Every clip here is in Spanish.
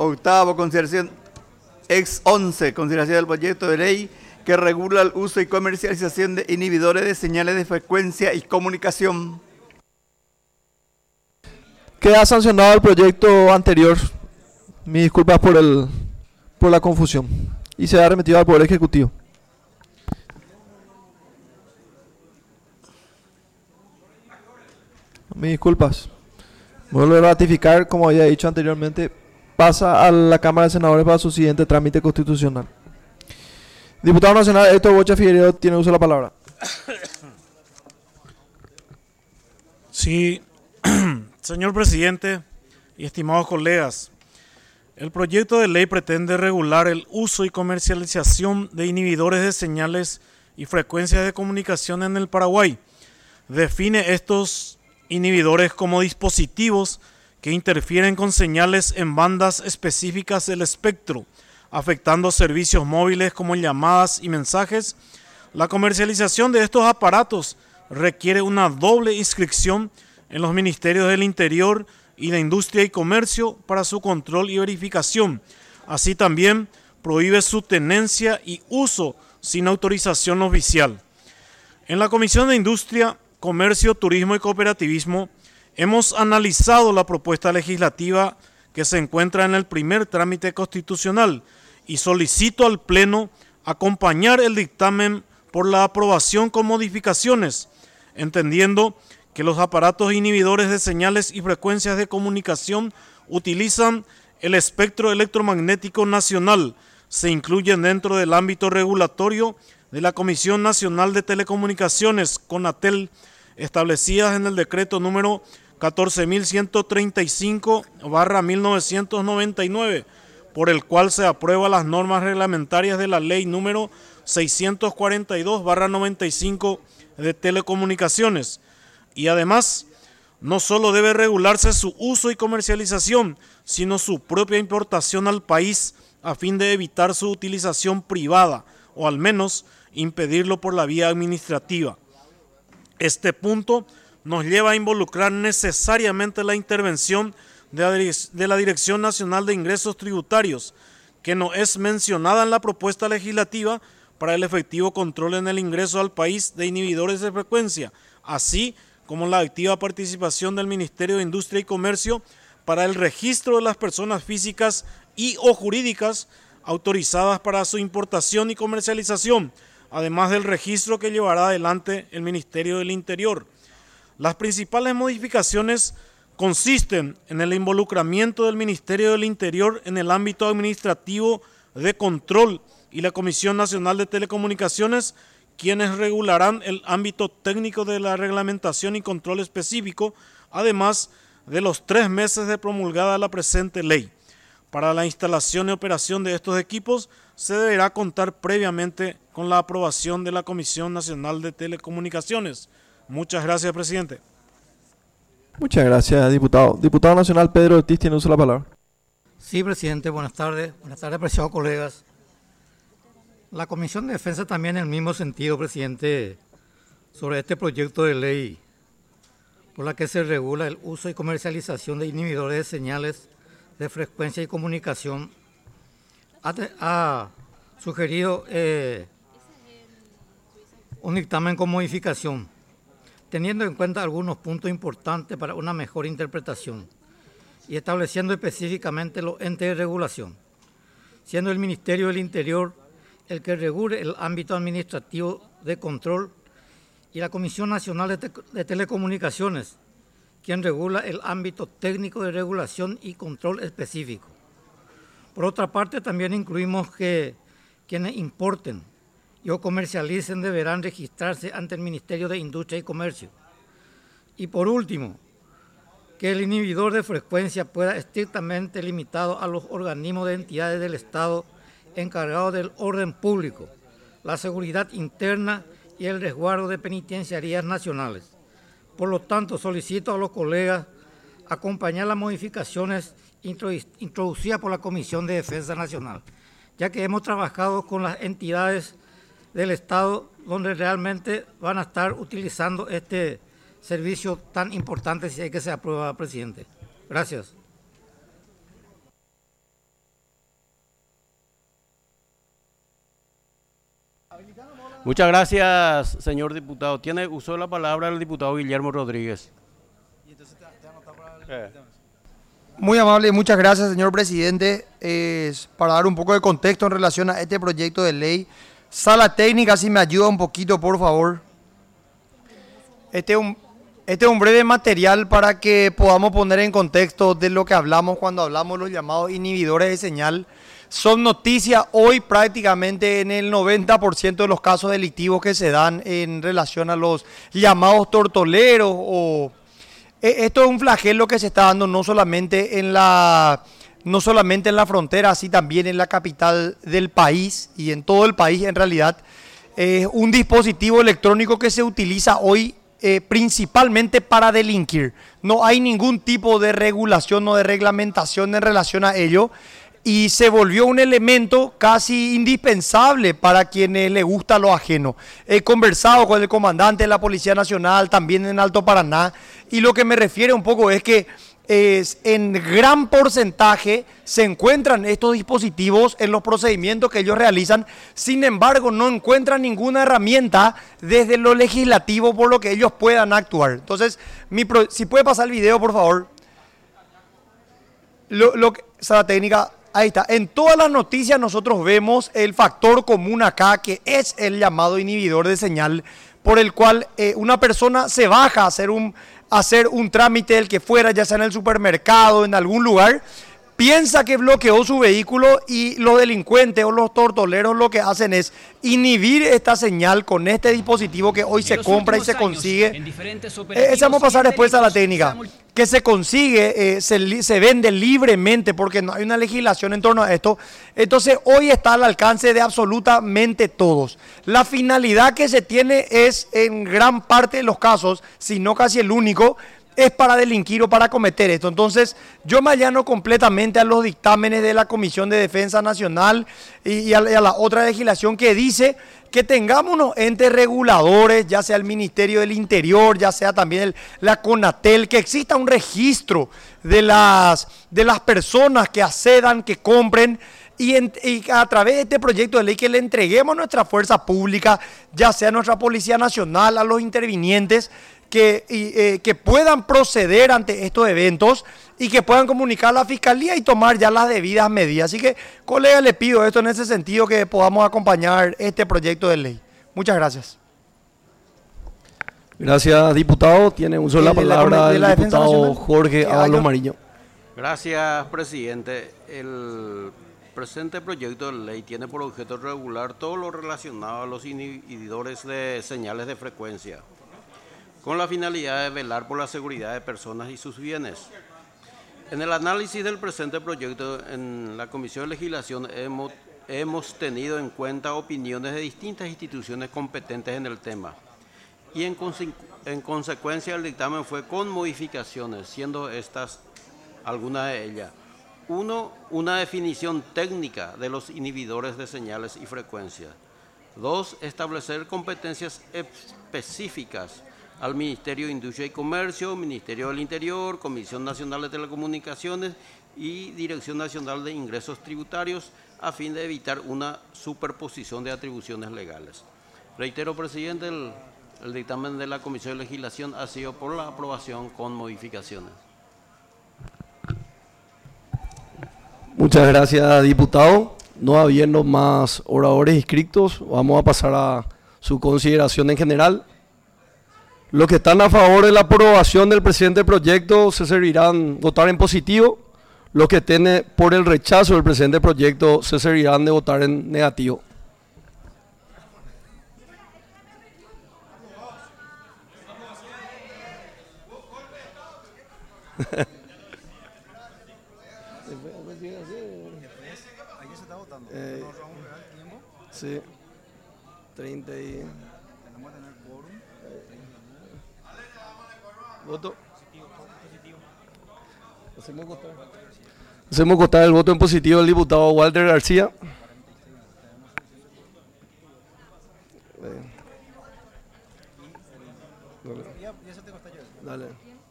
Octavo, consideración. Ex 11, consideración del proyecto de ley que regula el uso y comercialización de inhibidores de señales de frecuencia y comunicación. Queda sancionado el proyecto anterior. Mis disculpas por la confusión. Y se ha remitido al Poder Ejecutivo. Mis disculpas. Vuelvo a ratificar, como había dicho anteriormente, pasa a la Cámara de Senadores para su siguiente trámite constitucional. Diputado Nacional Héctor Bocha Figueiredo tiene uso de la palabra. Sí, señor presidente y estimados colegas, el proyecto de ley pretende regular el uso y comercialización de inhibidores de señales y frecuencias de comunicación en el Paraguay. Define estos inhibidores como dispositivos que interfieren con señales en bandas específicas del espectro, afectando servicios móviles como llamadas y mensajes. La comercialización de estos aparatos requiere una doble inscripción en los Ministerios del Interior y de Industria y Comercio para su control y verificación. Así también prohíbe su tenencia y uso sin autorización oficial. En la Comisión de Industria, Comercio, Turismo y Cooperativismo hemos analizado la propuesta legislativa que se encuentra en el primer trámite constitucional y solicito al Pleno acompañar el dictamen por la aprobación con modificaciones, entendiendo que los aparatos inhibidores de señales y frecuencias de comunicación utilizan el espectro electromagnético nacional, se incluyen dentro del ámbito regulatorio de la Comisión Nacional de Telecomunicaciones, CONATEL, establecidas en el decreto número 14.135/1999, por el cual se aprueba las normas reglamentarias de la ley número 642/95 de telecomunicaciones. Y además, no solo debe regularse su uso y comercialización, sino su propia importación al país a fin de evitar su utilización privada o al menos impedirlo por la vía administrativa. Este punto nos lleva a involucrar necesariamente la intervención de la Dirección Nacional de Ingresos Tributarios, que no es mencionada en la propuesta legislativa para el efectivo control en el ingreso al país de inhibidores de frecuencia, así como la activa participación del Ministerio de Industria y Comercio para el registro de las personas físicas y o jurídicas autorizadas para su importación y comercialización, además del registro que llevará adelante el Ministerio del Interior. Las principales modificaciones consisten en el involucramiento del Ministerio del Interior en el ámbito administrativo de control y la Comisión Nacional de Telecomunicaciones, quienes regularán el ámbito técnico de la reglamentación y control específico, además de los 3 meses de promulgada la presente ley. Para la instalación y operación de estos equipos se deberá contar previamente con la aprobación de la Comisión Nacional de Telecomunicaciones. Muchas gracias, presidente. Muchas gracias, diputado. Diputado Nacional Pedro Ortiz tiene uso de la palabra. Sí, presidente, buenas tardes. Buenas tardes, apreciados colegas. La Comisión de Defensa también en el mismo sentido, presidente, sobre este proyecto de ley por la que se regula el uso y comercialización de inhibidores de señales de frecuencia y comunicación, ha sugerido un dictamen con modificación, teniendo en cuenta algunos puntos importantes para una mejor interpretación y estableciendo específicamente los entes de regulación, siendo el Ministerio del Interior el que regule el ámbito administrativo de control y la Comisión Nacional de Telecomunicaciones, quien regula el ámbito técnico de regulación y control específico. Por otra parte, también incluimos que quienes importen y o comercialicen deberán registrarse ante el Ministerio de Industria y Comercio. Y por último, que el inhibidor de frecuencia pueda estrictamente limitado a los organismos de entidades del Estado encargados del orden público, la seguridad interna y el resguardo de penitenciarías nacionales. Por lo tanto, solicito a los colegas acompañar las modificaciones introducidas por la Comisión de Defensa Nacional, ya que hemos trabajado con las entidades del Estado donde realmente van a estar utilizando este servicio tan importante si hay que se aprueba, presidente. Gracias. Muchas gracias, señor diputado. Tiene uso de la palabra el diputado Guillermo Rodríguez. Muy amable, muchas gracias, señor presidente. Para dar un poco de contexto en relación a este proyecto de ley, Sala Técnica, si me ayuda un poquito, por favor. Este es un breve material para que podamos poner en contexto de lo que hablamos cuando hablamos de los llamados inhibidores de señal. Son noticias hoy prácticamente en el 90% de los casos delictivos que se dan en relación a los llamados tortoleros o... Esto es un flagelo que se está dando no solamente en la frontera, sino también en la capital del país y en todo el país en realidad. Es un dispositivo electrónico que se utiliza hoy principalmente para delinquir. No hay ningún tipo de regulación o de reglamentación en relación a ello y se volvió un elemento casi indispensable para quienes les gusta lo ajeno. He conversado con el comandante de la Policía Nacional, también en Alto Paraná, y lo que me refiere un poco es que en gran porcentaje se encuentran estos dispositivos en los procedimientos que ellos realizan. Sin embargo, no encuentran ninguna herramienta desde lo legislativo por lo que ellos puedan actuar. Entonces, si puede pasar el video, por favor. Sala Técnica, ahí está. En todas las noticias nosotros vemos el factor común acá, que es el llamado inhibidor de señal, por el cual una persona se baja a hacer un trámite del que fuera, ya sea en el supermercado, en algún lugar, piensa que bloqueó su vehículo y los delincuentes o los tortoleros lo que hacen es inhibir esta señal con este dispositivo que hoy se compra y se consigue. Esa vamos a pasar después a la técnica. Que se consigue, se vende libremente porque no hay una legislación en torno a esto. Entonces hoy está al alcance de absolutamente todos. La finalidad que se tiene es en gran parte de los casos, si no casi el único, es para delinquir o para cometer esto. Entonces yo me allano completamente a los dictámenes de la Comisión de Defensa Nacional y a la otra legislación que dice que tengamos unos entes reguladores, ya sea el Ministerio del Interior, ya sea también la CONATEL, que exista un registro de las personas que accedan, que compren, y a través de este proyecto de ley que le entreguemos a nuestra fuerza pública, ya sea a nuestra Policía Nacional, a los intervinientes, que puedan proceder ante estos eventos y que puedan comunicar a la Fiscalía y tomar ya las debidas medidas. Así que, colega, le pido esto en ese sentido, que podamos acompañar este proyecto de ley. Muchas gracias. Gracias, diputado. Tiene uso de la palabra el diputado Jorge Ábalos Mariño. Gracias, presidente. El presente proyecto de ley tiene por objeto regular todo lo relacionado a los inhibidores de señales de frecuencia, con la finalidad de velar por la seguridad de personas y sus bienes. En el análisis del presente proyecto en la Comisión de Legislación hemos tenido en cuenta opiniones de distintas instituciones competentes en el tema y en consecuencia el dictamen fue con modificaciones, siendo estas algunas de ellas. 1. Una definición técnica de los inhibidores de señales y frecuencias. 2. Establecer competencias específicas al Ministerio de Industria y Comercio, Ministerio del Interior, Comisión Nacional de Telecomunicaciones y Dirección Nacional de Ingresos Tributarios a fin de evitar una superposición de atribuciones legales. Reitero, presidente, el dictamen de la Comisión de Legislación ha sido por la aprobación con modificaciones. Muchas gracias, diputado. No habiendo más oradores inscritos, vamos a pasar a su consideración en general. Los que están a favor de la aprobación del presente proyecto se servirán votar en positivo. Los que estén por el rechazo del presente proyecto se servirán de votar en negativo. Sí, 30 y... Voto. Hacemos constar el voto en positivo del diputado Walter García. Dale.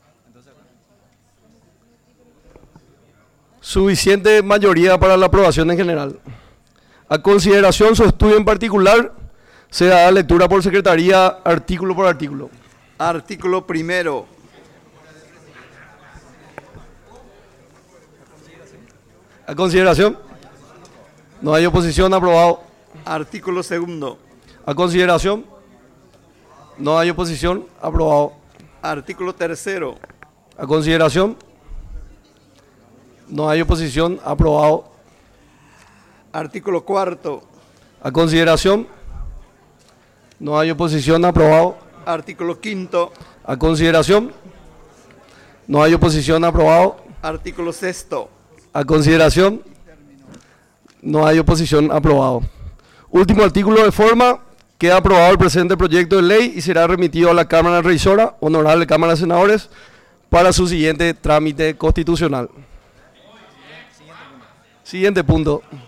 Suficiente mayoría para la aprobación en general. A consideración su estudio en particular, Se dará lectura por secretaría, artículo por artículo. Artículo primero. A consideración. No hay oposición, aprobado. Artículo segundo. A consideración. No hay oposición, aprobado. Artículo tercero. A consideración. No hay oposición, aprobado. Artículo cuarto. A consideración. No hay oposición, aprobado. Artículo quinto. A consideración. No hay oposición, aprobado. Artículo sexto. A consideración. No hay oposición, aprobado. Último artículo de forma. Queda aprobado el presente proyecto de ley y será remitido a la Cámara Revisora, Honorable Cámara de Senadores, para su siguiente trámite constitucional. Siguiente punto.